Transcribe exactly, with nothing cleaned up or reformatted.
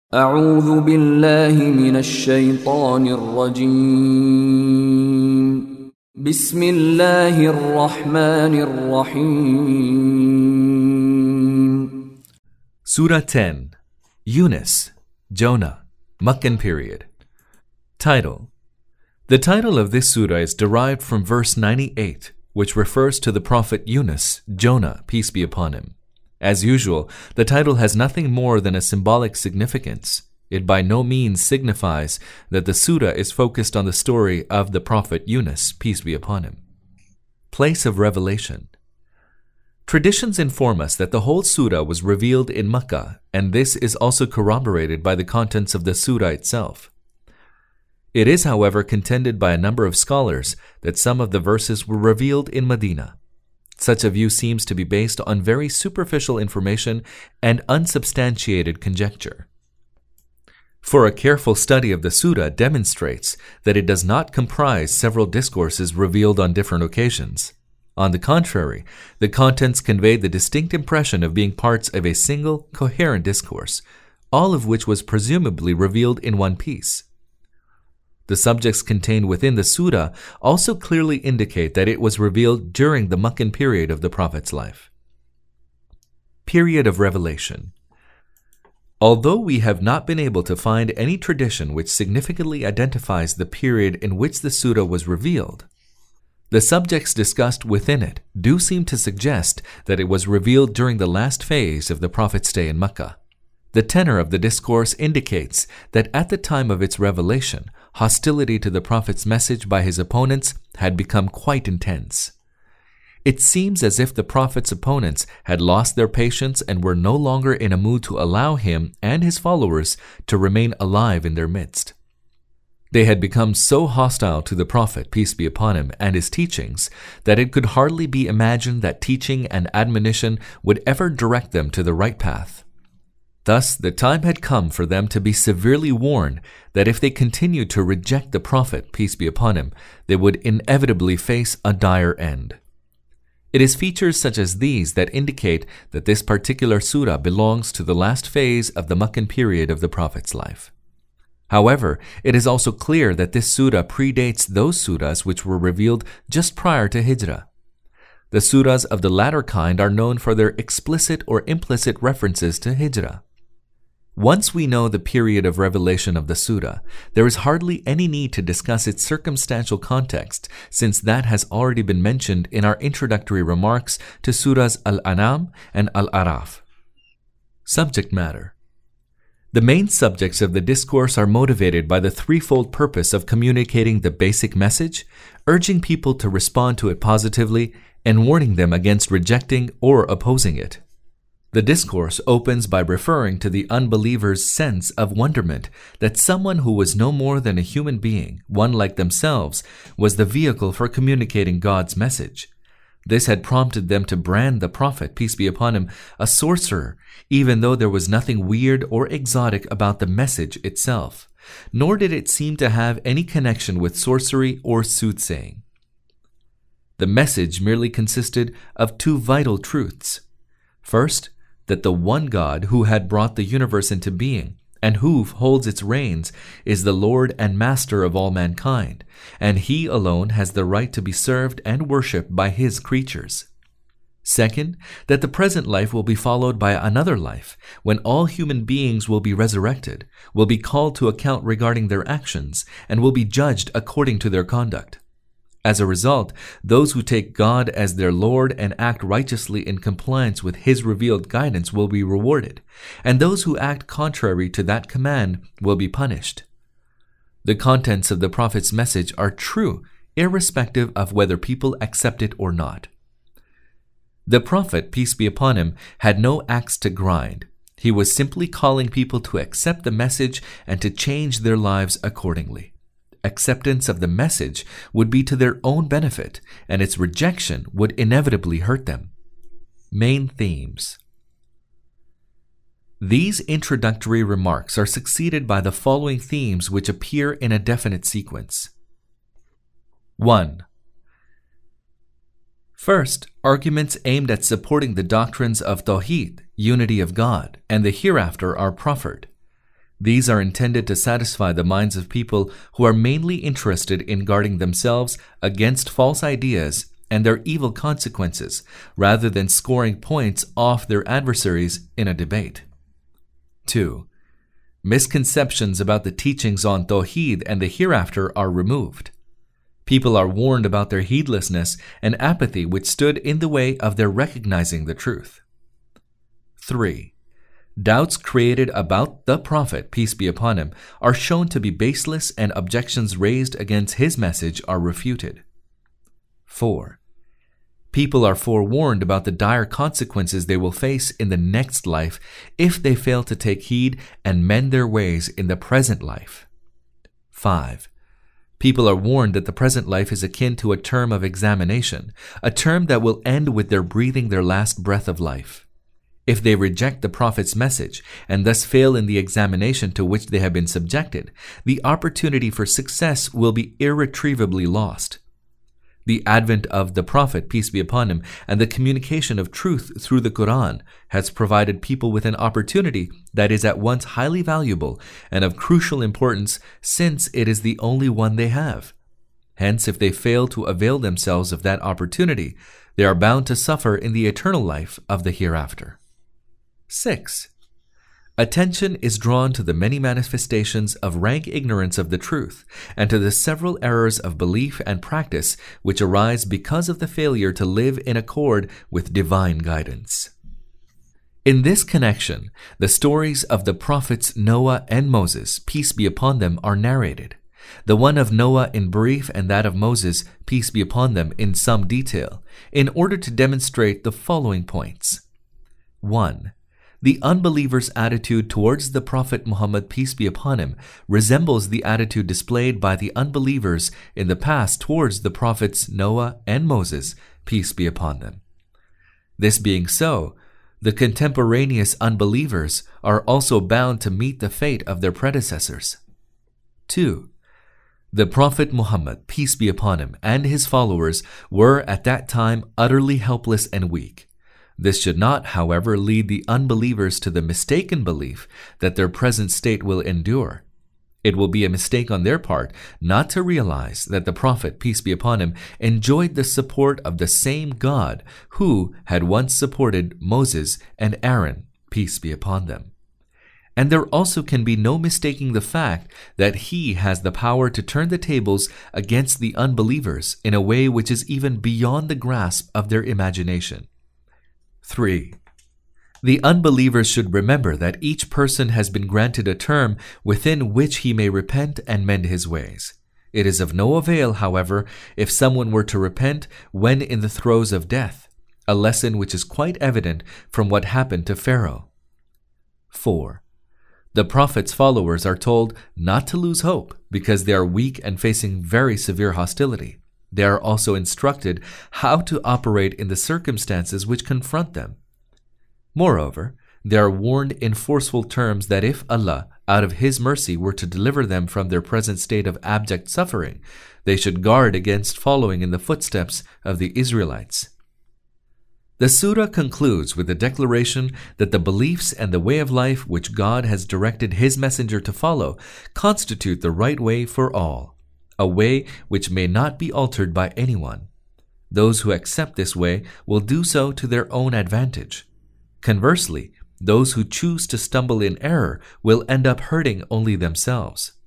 أعوذ بالله من الشيطان الرجيم بسم الله الرحمن الرحيم Surah ten, Yunus, Jonah, Meccan period. Title. The title of this surah is derived from verse ninety-eight, which refers to the prophet Yunus, Jonah, peace be upon him. As usual, the title has nothing more than a symbolic significance. It by no means signifies that the surah is focused on the story of the prophet Yunus, peace be upon him. Place of revelation. Traditions inform us that the whole surah was revealed in Makkah, and this is also corroborated by the contents of the surah itself. It is, however, contended by a number of scholars that some of the verses were revealed in Medina. Such a view seems to be based on very superficial information and unsubstantiated conjecture. For a careful study of the surah demonstrates that it does not comprise several discourses revealed on different occasions. On the contrary, the contents convey the distinct impression of being parts of a single, coherent discourse, all of which was presumably revealed in one piece. The subjects contained within the surah also clearly indicate that it was revealed during the Meccan period of the Prophet's life. Period of revelation. Although we have not been able to find any tradition which significantly identifies the period in which the surah was revealed, the subjects discussed within it do seem to suggest that it was revealed during the last phase of the Prophet's stay in Mecca. The tenor of the discourse indicates that at the time of its revelation, hostility to the Prophet's message by his opponents had become quite intense. It seems as if the Prophet's opponents had lost their patience and were no longer in a mood to allow him and his followers to remain alive in their midst. They had become so hostile to the Prophet, peace be upon him, and his teachings, that it could hardly be imagined that teaching and admonition would ever direct them to the right path. Thus, the time had come for them to be severely warned that if they continued to reject the Prophet, peace be upon him, they would inevitably face a dire end. It is features such as these that indicate that this particular surah belongs to the last phase of the Meccan period of the Prophet's life. However, it is also clear that this surah predates those surahs which were revealed just prior to Hijrah. The surahs of the latter kind are known for their explicit or implicit references to Hijrah. Once we know the period of revelation of the surah, there is hardly any need to discuss its circumstantial context, since that has already been mentioned in our introductory remarks to surahs Al-An'am and Al-Araf. Subject matter. The main subjects of the discourse are motivated by the threefold purpose of communicating the basic message, urging people to respond to it positively, and warning them against rejecting or opposing it. The discourse opens by referring to the unbeliever's sense of wonderment that someone who was no more than a human being, one like themselves, was the vehicle for communicating God's message. This had prompted them to brand the Prophet, peace be upon him, a sorcerer, even though there was nothing weird or exotic about the message itself, nor did it seem to have any connection with sorcery or soothsaying. The message merely consisted of two vital truths. First, that the one God who had brought the universe into being and who holds its reins is the Lord and Master of all mankind, and He alone has the right to be served and worshipped by His creatures. Second, that the present life will be followed by another life, when all human beings will be resurrected, will be called to account regarding their actions, and will be judged according to their conduct. As a result, those who take God as their Lord and act righteously in compliance with His revealed guidance will be rewarded, and those who act contrary to that command will be punished. The contents of the Prophet's message are true, irrespective of whether people accept it or not. The Prophet, peace be upon him, had no axe to grind. He was simply calling people to accept the message and to change their lives accordingly. Acceptance of the message would be to their own benefit, and its rejection would inevitably hurt them. Main themes. These introductory remarks are succeeded by the following themes which appear in a definite sequence. one. First, arguments aimed at supporting the doctrines of Tawheed, unity of God, and the hereafter are proffered. These are intended to satisfy the minds of people who are mainly interested in guarding themselves against false ideas and their evil consequences, rather than scoring points off their adversaries in a debate. two. Misconceptions about the teachings on Tawheed and the hereafter are removed. People are warned about their heedlessness and apathy which stood in the way of their recognizing the truth. three. Doubts created about the Prophet, peace be upon him, are shown to be baseless, and objections raised against his message are refuted. four. People are forewarned about the dire consequences they will face in the next life if they fail to take heed and mend their ways in the present life. five. People are warned that the present life is akin to a term of examination, a term that will end with their breathing their last breath of life. If they reject the Prophet's message and thus fail in the examination to which they have been subjected, the opportunity for success will be irretrievably lost. The advent of the Prophet, peace be upon him, and the communication of truth through the Quran has provided people with an opportunity that is at once highly valuable and of crucial importance, since it is the only one they have. Hence, if they fail to avail themselves of that opportunity, they are bound to suffer in the eternal life of the hereafter. six. Attention is drawn to the many manifestations of rank ignorance of the truth, and to the several errors of belief and practice which arise because of the failure to live in accord with divine guidance. In this connection, the stories of the prophets Noah and Moses, peace be upon them, are narrated. The one of Noah in brief and that of Moses, peace be upon them, in some detail, in order to demonstrate the following points. one. The unbeliever's attitude towards the Prophet Muhammad, peace be upon him, resembles the attitude displayed by the unbelievers in the past towards the prophets Noah and Moses, peace be upon them. This being so, the contemporaneous unbelievers are also bound to meet the fate of their predecessors. two. The Prophet Muhammad, peace be upon him, and his followers were at that time utterly helpless and weak. This should not, however, lead the unbelievers to the mistaken belief that their present state will endure. It will be a mistake on their part not to realize that the Prophet, peace be upon him, enjoyed the support of the same God who had once supported Moses and Aaron, peace be upon them. And there also can be no mistaking the fact that he has the power to turn the tables against the unbelievers in a way which is even beyond the grasp of their imagination. three. The unbelievers should remember that each person has been granted a term within which he may repent and mend his ways. It is of no avail, however, if someone were to repent when in the throes of death, a lesson which is quite evident from what happened to Pharaoh. four. The Prophet's followers are told not to lose hope because they are weak and facing very severe hostility. They are also instructed how to operate in the circumstances which confront them. Moreover, they are warned in forceful terms that if Allah, out of His mercy, were to deliver them from their present state of abject suffering, they should guard against following in the footsteps of the Israelites. The surah concludes with the declaration that the beliefs and the way of life which God has directed His messenger to follow constitute the right way for all, a way which may not be altered by anyone. Those who accept this way will do so to their own advantage. Conversely, those who choose to stumble in error will end up hurting only themselves.